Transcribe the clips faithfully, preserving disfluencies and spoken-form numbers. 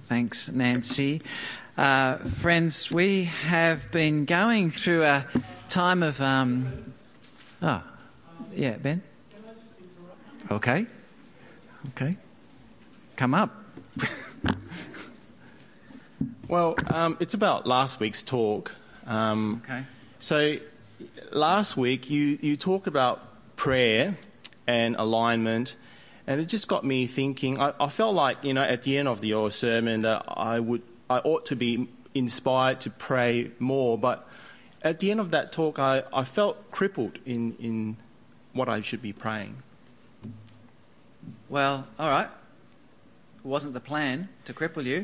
Thanks, Nancy. Uh, friends, we have been going through a time of... Um, oh, yeah, Ben? Okay. Okay. Come up. Well, um, it's about last week's talk. Um, Okay. So last week you, you talked about prayer and alignment, and it just got me thinking. I, I felt like, you know, at the end of your sermon that I would I ought to be inspired to pray more, but at the end of that talk I, I felt crippled in, in what I should be praying. Well, all right. It wasn't the plan to cripple you.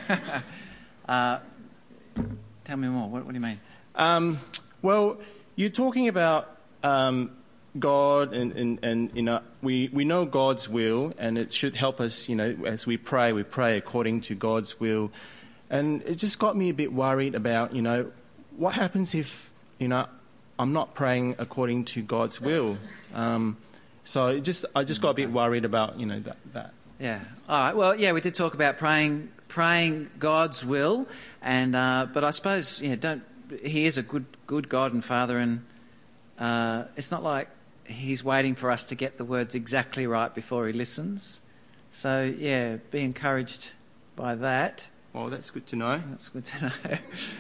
uh, tell me more. What, what do you mean? Um, well, you're talking about um, God, and, and, and you know, we, we know God's will, and it should help us, you know, as we pray, we pray according to God's will. And it just got me a bit worried about, you know, what happens if, you know, I'm not praying according to God's will. Um, so it just I just got a bit worried about, you know, that. that. Yeah. All right. Well, yeah, we did talk about praying praying God's will, and uh, but I suppose, yeah, don't. He is a good good God and Father, and uh, it's not like He's waiting for us to get the words exactly right before He listens. So, yeah, be encouraged by that. Well, that's good to know. That's good to know.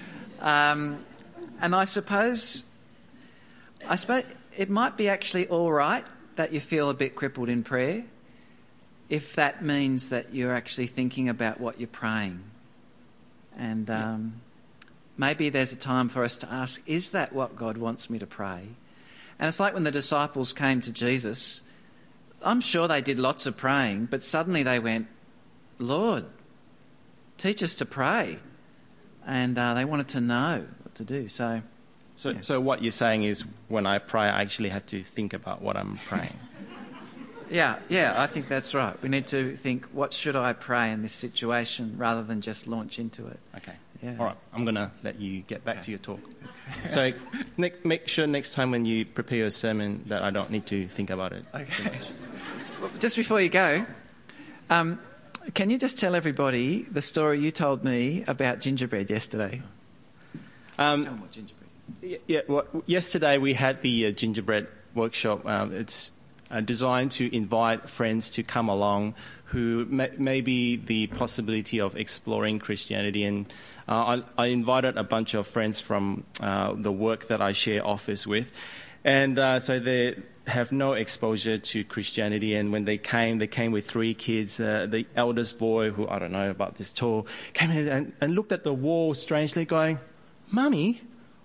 um, and I suppose, I suppose it might be actually all right that you feel a bit crippled in prayer, if that means that you're actually thinking about what you're praying. And um, maybe there's a time for us to ask, is that what God wants me to pray? And it's like when the disciples came to Jesus. I'm sure they did lots of praying, but suddenly they went, Lord, teach us to pray. And uh, they wanted to know what to do. So, so, yeah. so what you're saying is when I pray, I actually have to think about what I'm praying. Yeah, yeah, I think that's right. We need to think, what should I pray in this situation, rather than just launch into it. Okay. Yeah. All right. I'm going to let you get back Okay. to your talk. Okay. So ne- make sure next time when you prepare your sermon that I don't need to think about it. Okay. Well, just before you go, um, can you just tell everybody the story you told me about gingerbread yesterday? Um, tell them what gingerbread is. Yeah. Well, yesterday we had the uh, gingerbread workshop. Um, it's Uh, designed to invite friends to come along who may, may be the possibility of exploring Christianity. And uh, I, I invited a bunch of friends from uh, the work that I share office with. And uh, so they have no exposure to Christianity. And when they came, they came with three kids. Uh, the eldest boy, who I don't know about this tall, came in and, and looked at the wall strangely going, Mummy,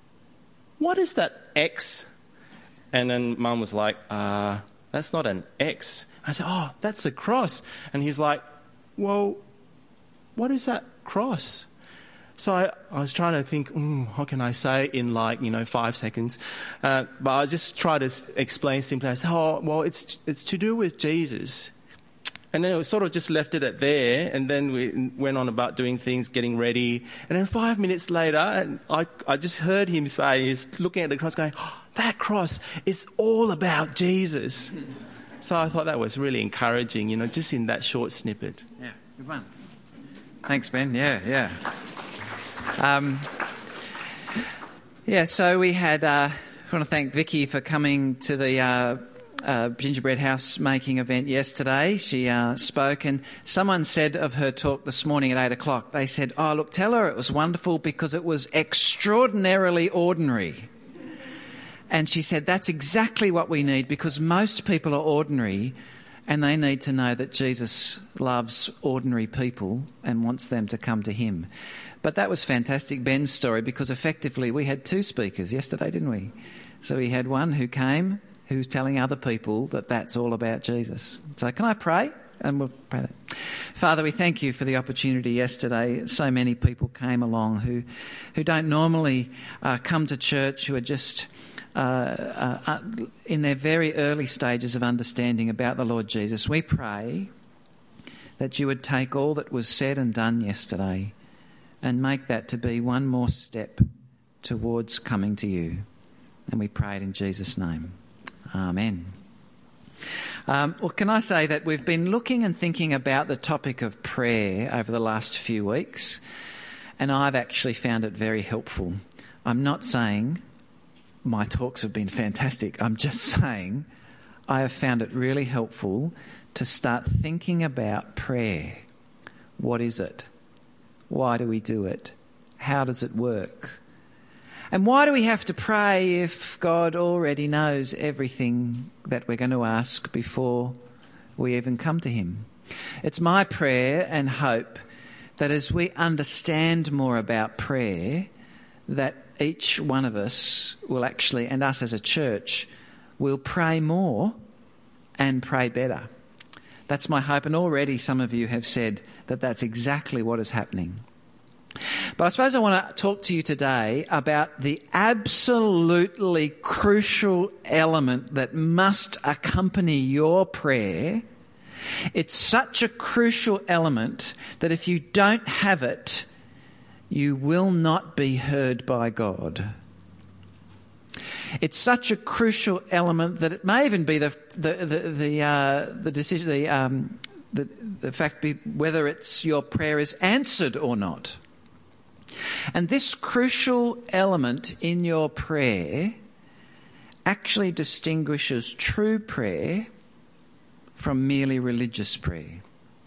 what is that X? And then Mum was like, uh... that's not an X. I said, oh, that's a cross. And he's like, well, what is that cross? So I, I was trying to think, mm, how can I say in like, you know, five seconds? Uh, but I just tried to explain simply. I said, oh, well, it's it's to do with Jesus. And then it sort of just left it at there. And then we went on about doing things, getting ready. And then five minutes later, and I, I just heard him say, he's looking at the cross going, oh, that cross, it's all about Jesus. So I thought that was really encouraging, you know, just in that short snippet. Yeah, good one. Thanks, Ben. Yeah, yeah. Um, yeah, so we had, uh, I want to thank Vicky for coming to the uh, uh, gingerbread house making event yesterday. She uh, spoke, and someone said of her talk this morning at eight o'clock, they said, oh, look, tell her it was wonderful because it was extraordinarily ordinary. And she said, that's exactly what we need, because most people are ordinary and they need to know that Jesus loves ordinary people and wants them to come to him. But that was fantastic, Ben's story, because effectively we had two speakers yesterday, didn't we? So we had one who came, who was telling other people that that's all about Jesus. So can I pray? And we'll pray that. Father, we thank you for the opportunity yesterday. So many people came along who, who don't normally uh, come to church, who are just... Uh, uh, in their very early stages of understanding about the Lord Jesus. We pray that you would take all that was said and done yesterday and make that to be one more step towards coming to you. And we pray it in Jesus' name. Amen. Um, well, can I say that we've been looking and thinking about the topic of prayer over the last few weeks, and I've actually found it very helpful. I'm not saying my talks have been fantastic. I'm just saying I have found it really helpful to start thinking about prayer. What is it? Why do we do it? How does it work? And why do we have to pray if God already knows everything that we're going to ask before we even come to him? It's my prayer and hope that as we understand more about prayer, that each one of us will actually, and us as a church, will pray more and pray better. That's my hope, and already some of you have said that that's exactly what is happening. But I suppose I want to talk to you today about the absolutely crucial element that must accompany your prayer. It's such a crucial element that if you don't have it, you will not be heard by God. It's such a crucial element that it may even be the the the the, uh, the decision, the um, the the fact be whether it's your prayer is answered or not. And this crucial element in your prayer actually distinguishes true prayer from merely religious prayer.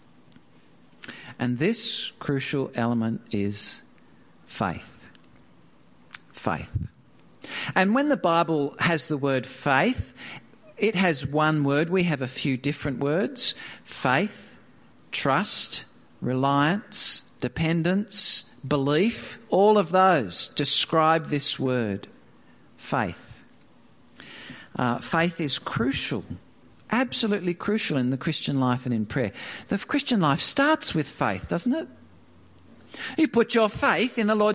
And this crucial element is faith. Faith. And when the Bible has the word faith, it has one word. We have a few different words. Faith, trust, reliance, dependence, belief, all of those describe this word, faith. Uh, faith is crucial, absolutely crucial in the Christian life and in prayer. The Christian life starts with faith, doesn't it? You put your faith in the Lord.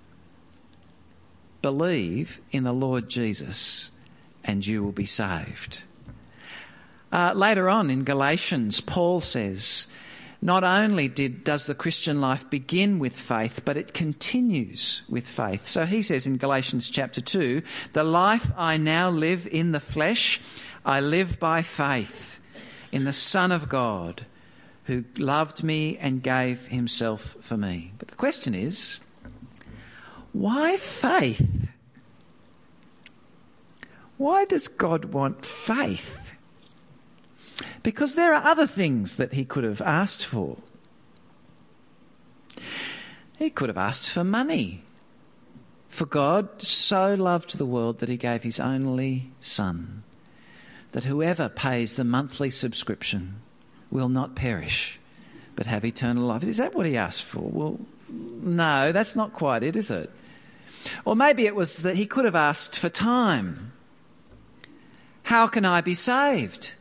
Believe in the Lord Jesus and you will be saved. Uh, later on in Galatians, Paul says, not only did, does the Christian life begin with faith, but it continues with faith. So he says in Galatians chapter two, the life I now live in the flesh, I live by faith in the Son of God who loved me and gave himself for me. But the question is, why faith? Why does God want faith? Because there are other things that he could have asked for. He could have asked for money. For God so loved the world that he gave his only Son, that whoever pays the monthly subscription will not perish, but have eternal life. Is that what he asked for? Well, no, that's not quite it, is it? Or maybe it was that he could have asked for time. How can I be saved?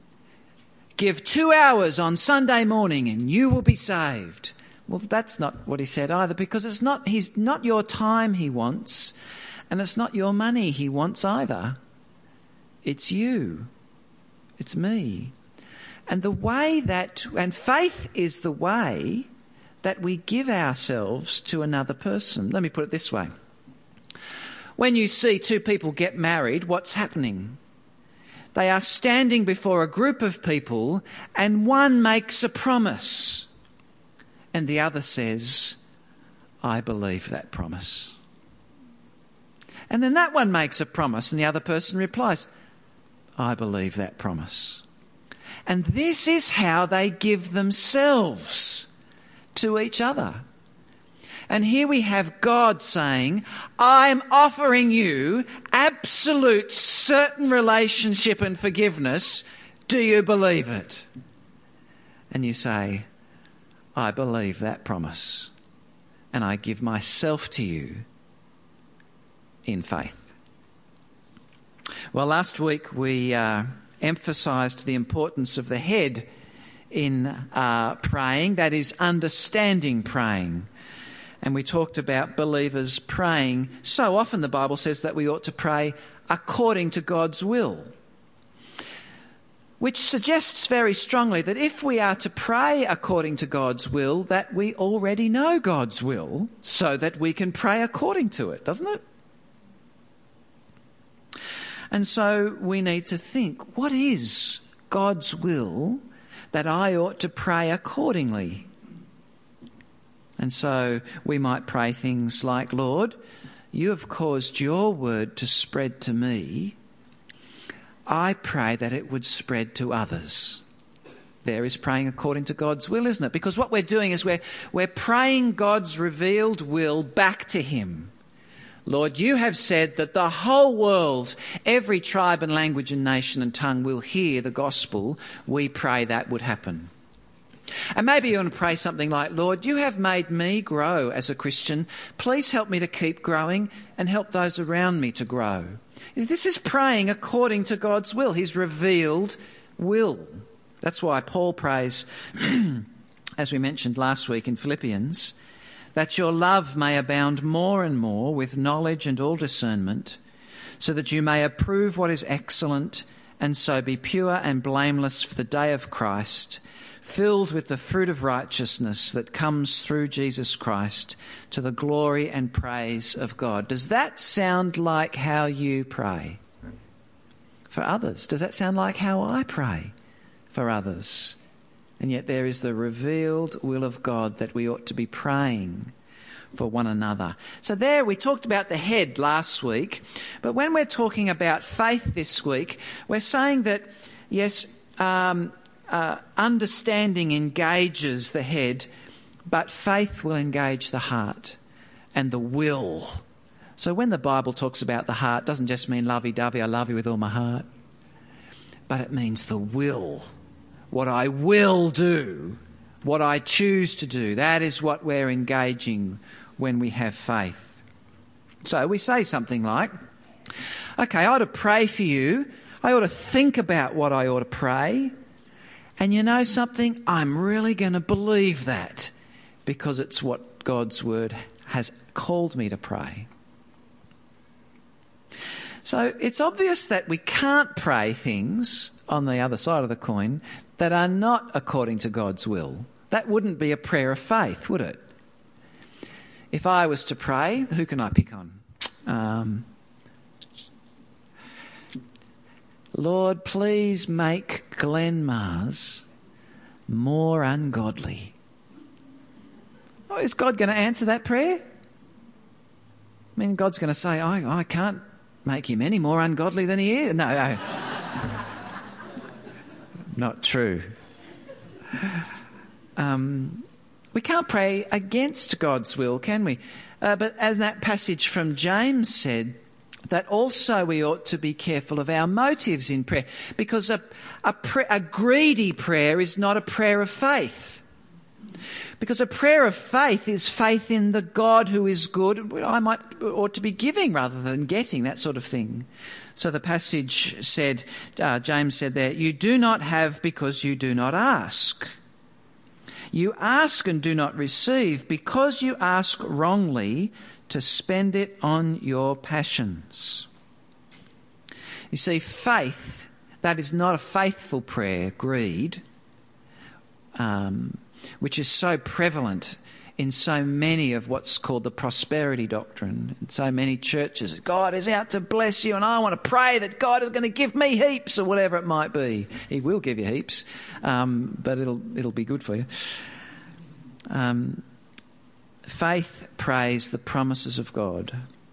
Give two hours on Sunday morning and you will be saved. Well, that's not what he said either, because it's not he's not your time he wants, and it's not your money he wants either. It's you. It's me. And the way that, and faith is the way that we give ourselves to another person. Let me put it this way. When you see two people get married, what's happening? They are standing before a group of people and one makes a promise and the other says, I believe that promise. And then that one makes a promise and the other person replies, I believe that promise. And this is how they give themselves to each other. And here we have God saying, I'm offering you absolute certain relationship and forgiveness. Do you believe it? And you say, I believe that promise. And I give myself to you in faith. Well, last week we uh, emphasised the importance of the head in uh, praying, that is, understanding praying. And we talked about believers praying. So often the Bible says that we ought to pray according to God's will, which suggests very strongly that if we are to pray according to God's will, that we already know God's will so that we can pray according to it, doesn't it? And so we need to think, what is God's will that I ought to pray accordingly. And so we might pray things like, Lord, you have caused your word to spread to me. I pray that it would spread to others. There is praying according to God's will, isn't it? Because what we're doing is we're, we're praying God's revealed will back to him. Lord, you have said that the whole world, every tribe and language and nation and tongue will hear the gospel. We pray that would happen. And maybe you want to pray something like, Lord, you have made me grow as a Christian. Please help me to keep growing and help those around me to grow. This is praying according to God's will, his revealed will. That's why Paul prays, as we mentioned last week in Philippians, that your love may abound more and more with knowledge and all discernment, so that you may approve what is excellent and so be pure and blameless for the day of Christ, filled with the fruit of righteousness that comes through Jesus Christ to the glory and praise of God. Does that sound like how you pray for others? Does that sound like how I pray for others? And yet there is the revealed will of God that we ought to be praying for one another. So there we talked about the head last week, but when we're talking about faith this week, we're saying that, yes, um, uh, understanding engages the head, but faith will engage the heart and the will. So when the Bible talks about the heart, it doesn't just mean lovey-dovey, I love you with all my heart, but it means the will. What I will do, what I choose to do, that is what we're engaging when we have faith. So we say something like, okay, I ought to pray for you. I ought to think about what I ought to pray. And you know something? I'm really going to believe that because it's what God's word has called me to pray. So it's obvious that we can't pray things on the other side of the coin that are not according to God's will. That wouldn't be a prayer of faith, would it? If I was to pray, who can I pick on? Um, Lord, please make Glenn Mars more ungodly. Oh, is God going to answer that prayer? I mean, God's going to say, I, I can't make him any more ungodly than he is. No, no. Not true. Um, we can't pray against God's will, can we? Uh, but as that passage from James said, that also we ought to be careful of our motives in prayer, because a, a, pre- a greedy prayer is not a prayer of faith. Because a prayer of faith is faith in the God who is good. I might ought to be giving rather than getting, that sort of thing. So the passage said, uh, James said there, you do not have because you do not ask. You ask and do not receive because you ask wrongly to spend it on your passions. You see, faith, that is not a faithful prayer, greed, um, which is so prevalent in so many of what's called the prosperity doctrine. In so many churches, God is out to bless you and I want to pray that God is going to give me heaps, or whatever it might be. He will give you heaps, um, but it'll it'll be good for you. Um, faith prays the promises of God.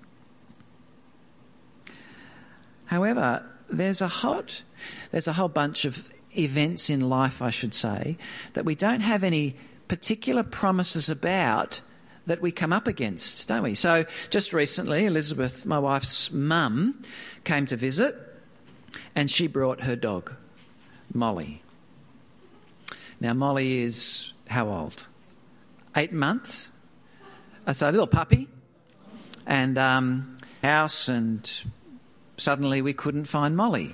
However, there's a hot, there's a whole bunch of events in life, I should say, that we don't have any particular promises about that we come up against, don't we? So just recently, Elizabeth, my wife's mum, came to visit and she brought her dog, Molly. Now, Molly is how old? Eight months. So a little puppy, and um, house, and suddenly we couldn't find Molly.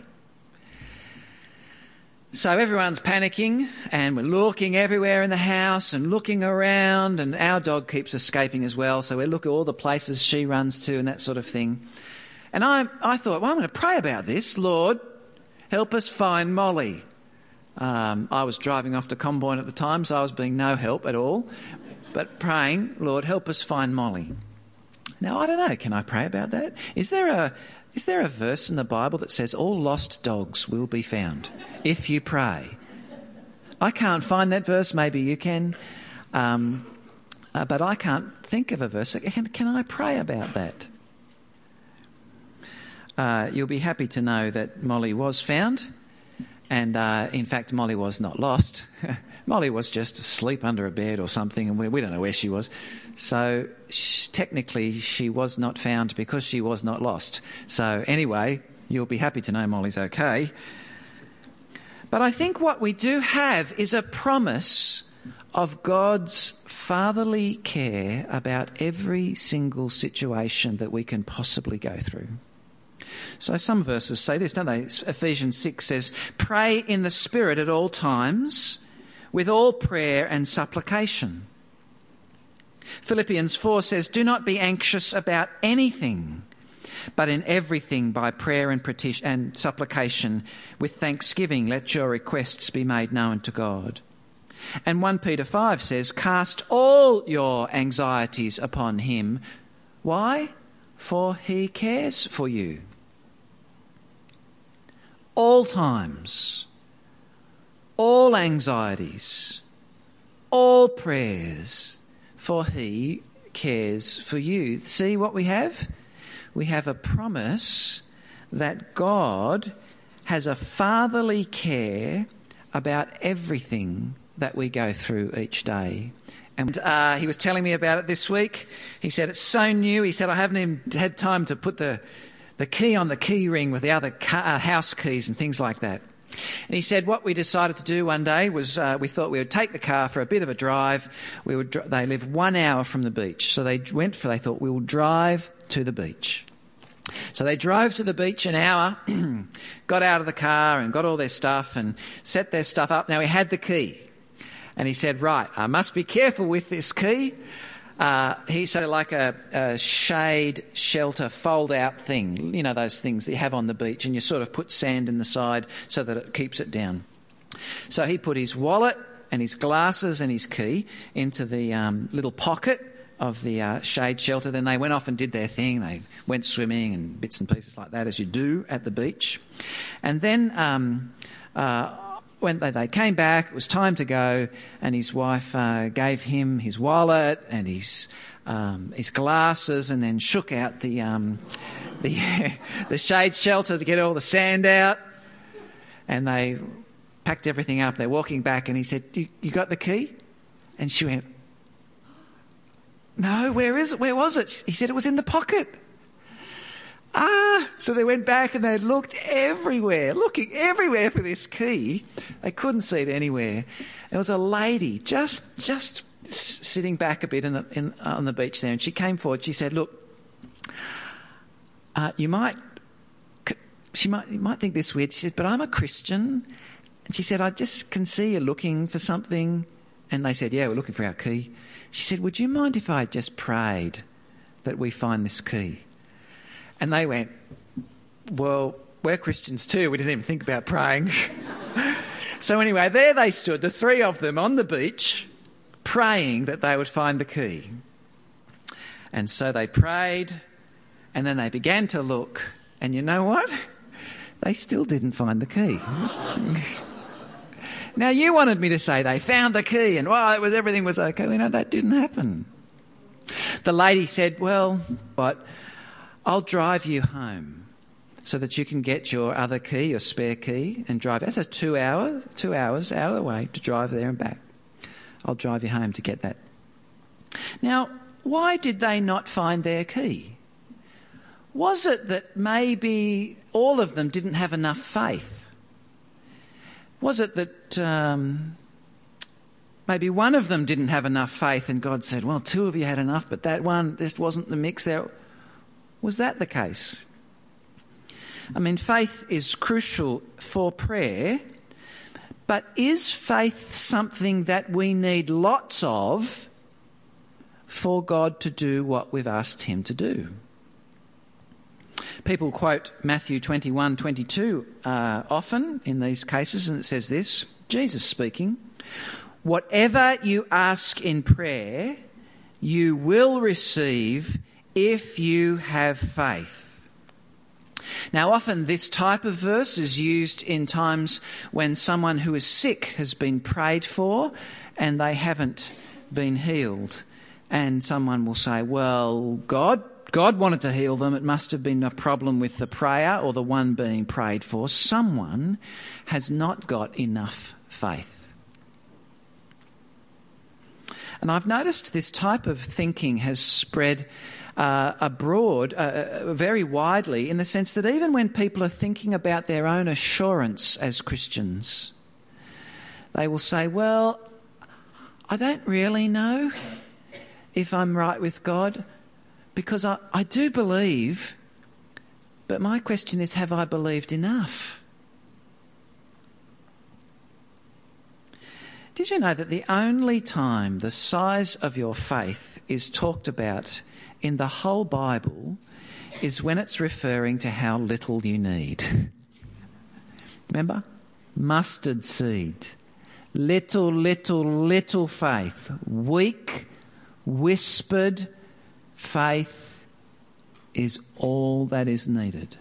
So everyone's panicking and we're looking everywhere in the house and looking around, and our dog keeps escaping as well. So we look at all the places she runs to and that sort of thing. And I, I thought, well, I'm going to pray about this. Lord, help us find Molly. Um, I was driving off to Comboyne at the time, so I was being no help at all. But praying, Lord, help us find Molly. Now, I don't know, can I pray about that? Is there a is there a verse in the Bible that says all lost dogs will be found if you pray? I can't find that verse, maybe you can, um, uh, but I can't think of a verse. Can, can I pray about that? Uh, you'll be happy to know that Molly was found, and uh, in fact Molly was not lost. Molly was just asleep under a bed or something, and we, we don't know where she was. So she, technically she was not found because she was not lost. So anyway, you'll be happy to know Molly's okay. But I think what we do have is a promise of God's fatherly care about every single situation that we can possibly go through. So some verses say this, don't they? Ephesians six says, "Pray in the Spirit at all times, with all prayer and supplication." Philippians four says, "Do not be anxious about anything, but in everything by prayer and petition and supplication with thanksgiving let your requests be made known to God." And First Peter five says, "Cast all your anxieties upon him." Why? For he cares for you. All times, all anxieties, all prayers, for he cares for you. See what we have? We have a promise that God has a fatherly care about everything that we go through each day. And uh, he was telling me about it this week. He said, it's so new. He said, I haven't even had time to put the, the key on the key ring with the other car, uh, house keys and things like that. And he said what we decided to do one day was uh, we thought we would take the car for a bit of a drive. We would. They live one hour from the beach. So they went for, they thought, we will drive to the beach. So they drove to the beach an hour, got out of the car and got all their stuff and set their stuff up. Now, he had the key. And he said, right, I must be careful with this key. Uh, he said like a, a shade shelter fold-out thing. You know, those things that you have on the beach and you sort of put sand in the side so that it keeps it down. So he put his wallet and his glasses and his key into the um, little pocket of the uh, shade shelter. Then they went off and did their thing. They went swimming and bits and pieces like that, as you do at the beach. And then um, uh, when they, they came back, it was time to go, and his wife uh, gave him his wallet and his um, his glasses, and then shook out the um, the the shade shelter to get all the sand out. And they packed everything up. They're walking back, and he said, "You, you got the key?" And she went, "No, where is it? Where was it?" He said, "It was in the pocket." Ah, so they went back and they looked everywhere, looking everywhere for this key. They couldn't see it anywhere. There was a lady just just sitting back a bit in the, in, on the beach there, and she came forward. She said, "Look, uh, you might, she might, you might think this weird." She said, "But I'm a Christian," and she said, "I just can see you're looking for something." And they said, "Yeah, we're looking for our key." She said, "Would you mind if I just prayed that we find this key?" And they went, "Well, we're Christians too. We didn't even think about praying." So anyway, there they stood, the three of them on the beach, praying that they would find the key. And so they prayed, and then they began to look. And you know what? They still didn't find the key. Now, you wanted me to say they found the key and, wow, it was, everything was okay. You know, that didn't happen. The lady said, "Well, but I'll drive you home so that you can get your other key, your spare key, and drive." That's a two hour, two hours out of the way to drive there and back. "I'll drive you home to get that." Now, why did they not find their key? Was it that maybe all of them didn't have enough faith? Was it that um, maybe one of them didn't have enough faith and God said, "Well, two of you had enough, but that one just wasn't the mix there"? Was that the case? I mean, faith is crucial for prayer, but is faith something that we need lots of for God to do what we've asked him to do? People quote Matthew twenty-one twenty-two uh, often in these cases, and it says this, Jesus speaking, "Whatever you ask in prayer, you will receive if you have faith. Now, often this type of verse is used in times when someone who is sick has been prayed for and they haven't been healed. And someone will say, well, God, God wanted to heal them. It must have been a problem with the prayer or the one being prayed for. Someone has not got enough faith. And I've noticed this type of thinking has spread uh, abroad uh, very widely, in the sense that even when people are thinking about their own assurance as Christians, they will say, well, I don't really know if I'm right with God, because I, I do believe, but my question is, have I believed enough? Did you know that the only time the size of your faith is talked about in the whole Bible is when it's referring to how little you need? Remember? Mustard seed. Little, little, little faith. Weak, whispered faith is all that is needed.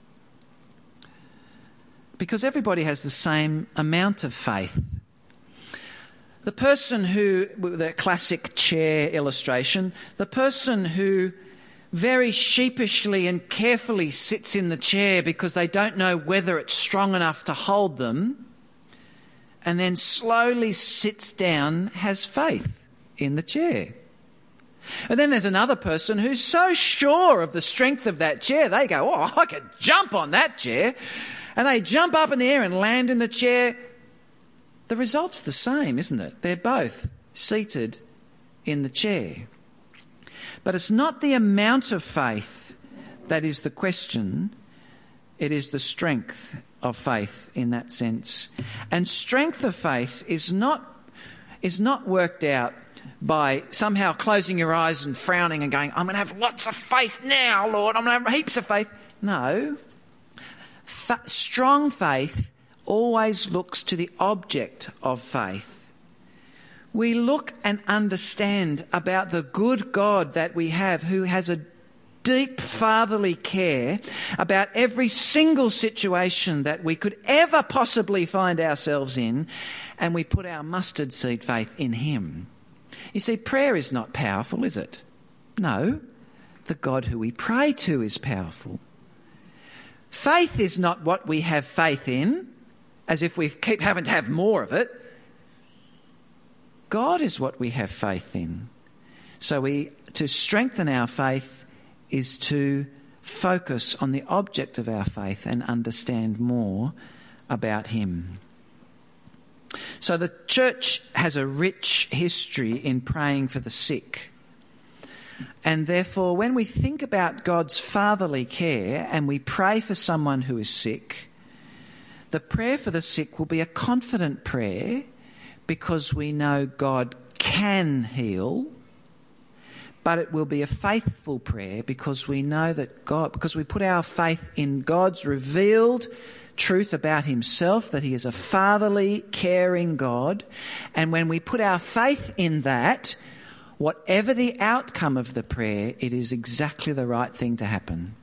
Because everybody has the same amount of faith. The person who, the classic chair illustration, the person who very sheepishly and carefully sits in the chair because they don't know whether it's strong enough to hold them, and then slowly sits down, has faith in the chair. And then there's another person who's so sure of the strength of that chair, they go, oh, I could jump on that chair. And they jump up in the air and land in the chair. The result's the same, isn't it? They're both seated in the chair. But it's not the amount of faith that is the question. It is the strength of faith in that sense. And strength of faith is not, is not worked out by somehow closing your eyes and frowning and going, I'm going to have lots of faith now, Lord. I'm going to have heaps of faith. No. Fa- strong faith always looks to the object of faith. We look and understand about the good God that we have, who has a deep fatherly care about every single situation that we could ever possibly find ourselves in, and we put our mustard seed faith in him. You see, prayer is not powerful, is it? No. The God who we pray to is powerful. Faith is not what we have faith in, as if we keep having to have more of it. God is what we have faith in. So we, to strengthen our faith is to focus on the object of our faith and understand more about him. So the church has a rich history in praying for the sick. And therefore, when we think about God's fatherly care and we pray for someone who is sick, the prayer for the sick will be a confident prayer because we know God can heal, but it will be a faithful prayer because we know that God, because we put our faith in God's revealed truth about himself, that he is a fatherly, caring God. And when we put our faith in that, whatever the outcome of the prayer, it is exactly the right thing to happen.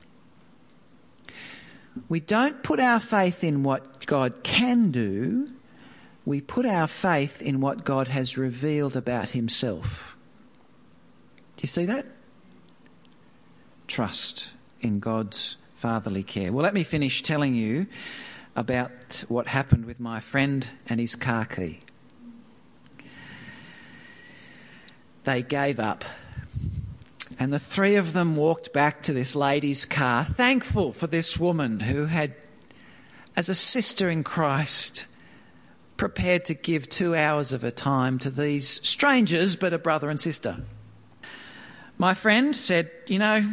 We don't put our faith in what God can do. We put our faith in what God has revealed about himself. Do you see that? Trust in God's fatherly care. Well, let me finish telling you about what happened with my friend and his car key. They gave up. And the three of them walked back to this lady's car, thankful for this woman who had, as a sister in Christ, prepared to give two hours of her time to these strangers, but a brother and sister. My friend said, you know,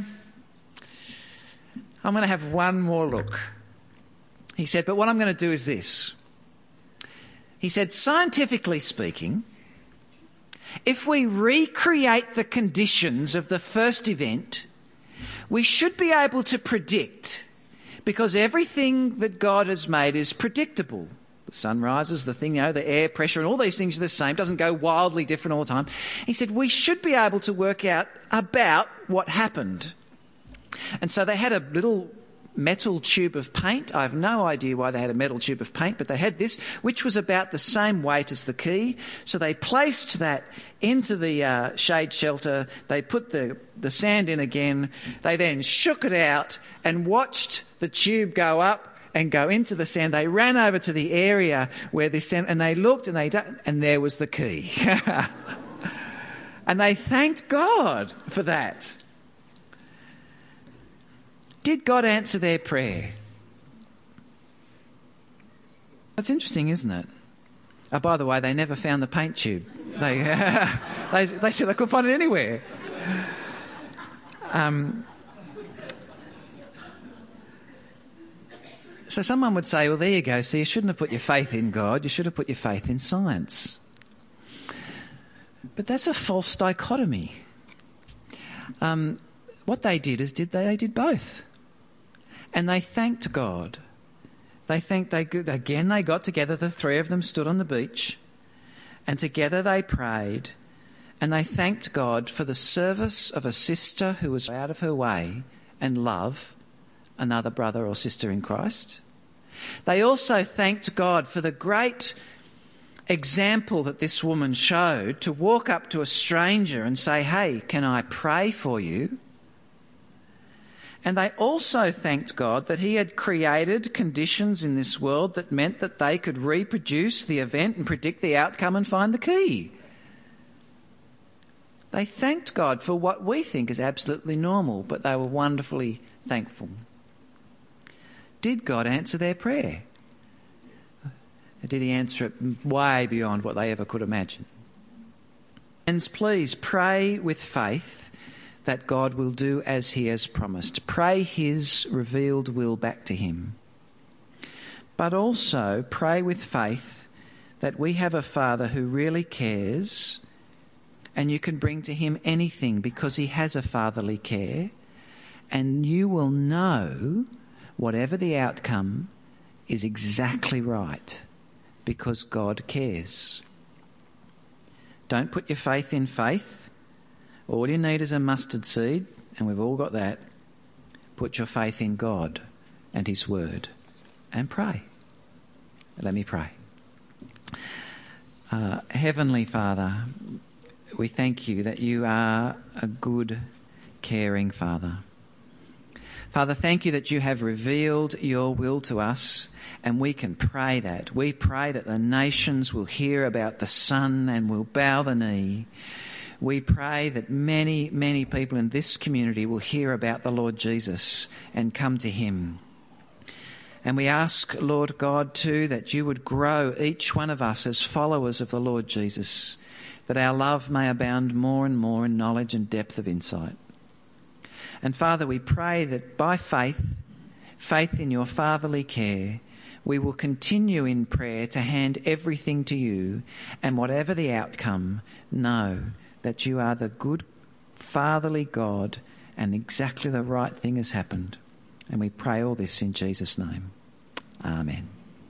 I'm going to have one more look. He said, but what I'm going to do is this. He said, scientifically speaking, if we recreate the conditions of the first event, we should be able to predict, because everything that God has made is predictable. The sun rises, the thing, you know, the air pressure and all these things are the same, doesn't go wildly different all the time. He said, we should be able to work out about what happened. And so they had a little metal tube of paint. I have no idea why they had a metal tube of paint, but they had this, which was about the same weight as the key. So they placed that into the uh, shade shelter. They put the, the sand in again. They then shook it out and watched the tube go up and go into the sand. They ran over to the area where this sand, and they looked, and they and there was the key. And they thanked God for that. Did God answer their prayer? That's interesting, isn't it? Oh, by the way, they never found the paint tube. They, they, they said they couldn't find it anywhere. Um, so someone would say, well, there you go. So you shouldn't have put your faith in God. You should have put your faith in science. But that's a false dichotomy. Um, what they did is did they, they did both. And they thanked God. They thanked, they again, they got together, the three of them stood on the beach, and together they prayed, and they thanked God for the service of a sister who was out of her way and love another brother or sister in Christ. They also thanked God for the great example that this woman showed to walk up to a stranger and say, hey, can I pray for you? And they also thanked God that he had created conditions in this world that meant that they could reproduce the event and predict the outcome and find the key. They thanked God for what we think is absolutely normal, but they were wonderfully thankful. Did God answer their prayer? Did he answer it way beyond what they ever could imagine? Friends, please pray with faith that God will do as he has promised. Pray his revealed will back to him. But also pray with faith that we have a Father who really cares, and you can bring to him anything because he has a fatherly care, and you will know, whatever the outcome, is exactly right because God cares. Don't put your faith in faith. All you need is a mustard seed, and we've all got that. Put your faith in God and his word and pray. Let me pray. Uh, Heavenly Father, we thank you that you are a good, caring Father. Father, thank you that you have revealed your will to us, and we can pray that. We pray that the nations will hear about the Son and will bow the knee. We pray that many, many people in this community will hear about the Lord Jesus and come to him. And we ask, Lord God, too, that you would grow each one of us as followers of the Lord Jesus, that our love may abound more and more in knowledge and depth of insight. And Father, we pray that by faith, faith in your fatherly care, we will continue in prayer to hand everything to you, and whatever the outcome, know that you are the good fatherly God and exactly the right thing has happened. And we pray all this in Jesus' name. Amen.